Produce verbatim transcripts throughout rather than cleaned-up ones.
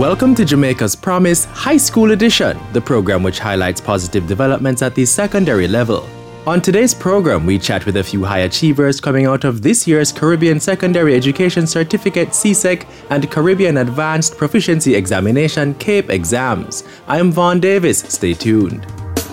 Welcome to Jamaica's Promise High School Edition, the program which highlights positive developments at the secondary level. On today's program, we chat with a few high achievers coming out of this year's Caribbean Secondary Education Certificate C S E C and Caribbean Advanced Proficiency Examination CAPE exams. I am Vaughn Davis. Stay tuned.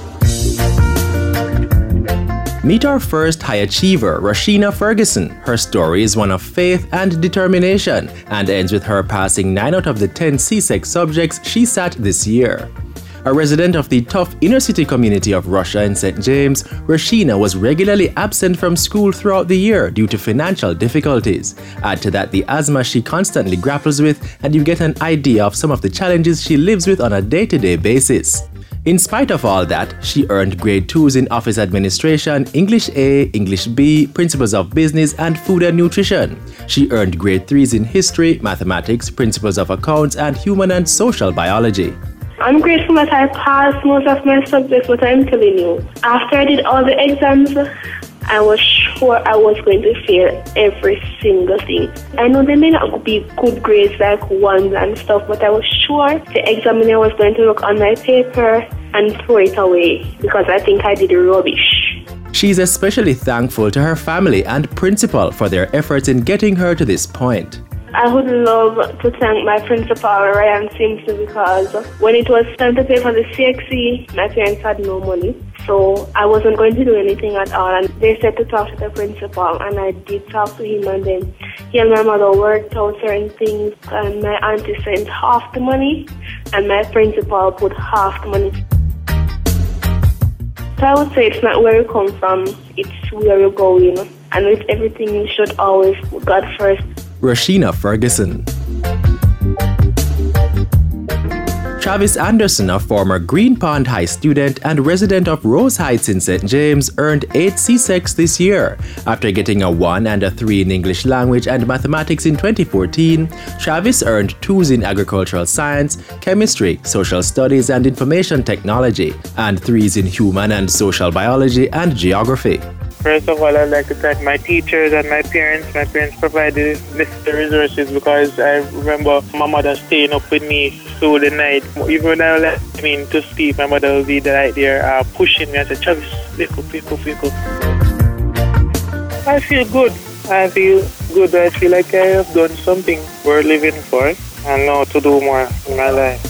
Meet our first high achiever, Rashina Ferguson. Her story is one of faith and determination and ends with her passing nine out of the ten C S E C subjects she sat this year. A resident of the tough inner-city community of Russia in Saint James, Rashina was regularly absent from school throughout the year due to financial difficulties. Add to that the asthma she constantly grapples with, and you get an idea of some of the challenges she lives with on a day-to-day basis. In spite of all that, she earned grade twos in office administration, English A, English B, principles of business, and food and nutrition. She earned grade threes in history, mathematics, principles of accounts, and human and social biology. I'm grateful that I passed most of my subjects, but I'm telling you, after I did all the exams, I was sure I was going to fail every single thing. I know they may not be good grades like ones and stuff, but I was sure the examiner was going to look on my paper and throw it away because I think I did rubbish. She's especially thankful to her family and principal for their efforts in getting her to this point. I would love to thank my principal, Ryan Simpson, because when it was time to pay for the C X C, my parents had no money. So I wasn't going to do anything at all. And they said to talk to the principal, and I did talk to him. And then he and my mother worked out certain things. And my auntie sent half the money, and my principal put half the money. So I would say it's not where you come from, it's where you're going. And with everything, you should always put God first. Rashina Ferguson. Travis Anderson, a former Green Pond High student and resident of Rose Heights in Saint James, earned eight C S E Cs this year. After getting a one and a three in English language and mathematics in twenty fourteen, Travis earned twos in agricultural science, chemistry, social studies, and information technology, and threes in human and social biology and geography. First of all, I'd like to thank my teachers and my parents. My parents provided necessary resources because I remember my mother staying up with me through the night. Even when I let me to sleep, my mother would be right there uh, pushing me and say, Travis, wake up, wake up, wake up. I feel good. I feel good. I feel like I have done something worth living for and now to do more in my life.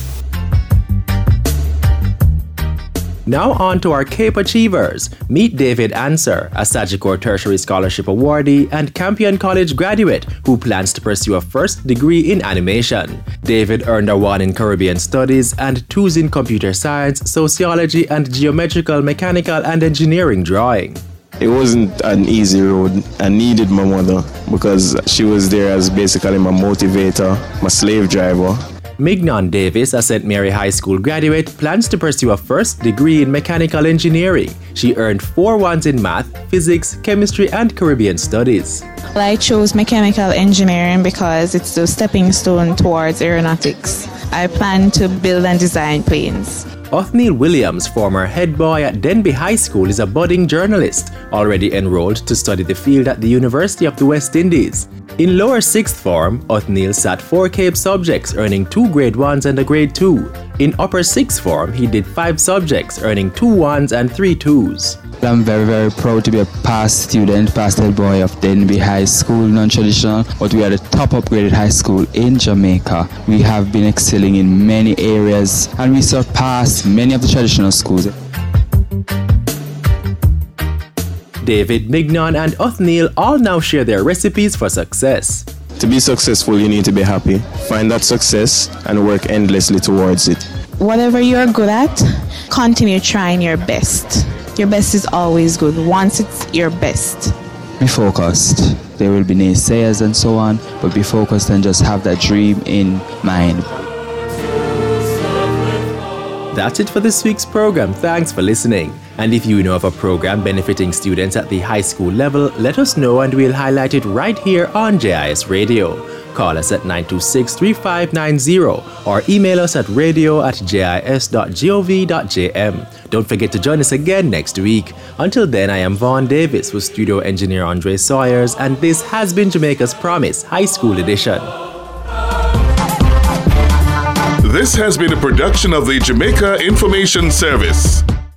Now on to our CAPE achievers. Meet David Answer, a Sagicor Tertiary Scholarship awardee and Campion College graduate who plans to pursue a first degree in animation. David earned a one in Caribbean Studies and twos in Computer Science, Sociology, and Geometrical, Mechanical, and Engineering Drawing. It wasn't an easy road. I needed my mother because she was there as basically my motivator, my slave driver. Mignon Davis, a Saint Mary High School graduate, plans to pursue a first degree in mechanical engineering. She earned four ones in math, physics, chemistry, and Caribbean studies. I chose mechanical engineering because it's the stepping stone towards aeronautics. I plan to build and design planes. Othniel Williams, former head boy at Denby High School, is a budding journalist, already enrolled to study the field at the University of the West Indies. In lower sixth form, Othniel sat four CAPE subjects, earning two grade ones and a grade two. In upper sixth form, he did five subjects, earning two ones and three twos. I'm very, very proud to be a past student, past head boy of Denby High School, non-traditional, but we are the top upgraded high school in Jamaica. We have been excelling in many areas and we surpassed many of the traditional schools. David, Mignon, and Othniel all now share their recipes for success. To be successful, you need to be happy. Find that success and work endlessly towards it. Whatever you're good at, continue trying your best. Your best is always good once it's your best. Be focused. There will be naysayers and so on, but be focused and just have that dream in mind. That's it for this week's program. Thanks for listening. And if you know of a program benefiting students at the high school level, let us know and we'll highlight it right here on J I S Radio. Call us at nine two six, three five nine zero or email us at radio at jis dot gov dot jm. Don't forget to join us again next week. Until then, I am Vaughn Davis with studio engineer Andre Sawyers, and this has been Jamaica's Promise High School Edition. This has been a production of the Jamaica Information Service.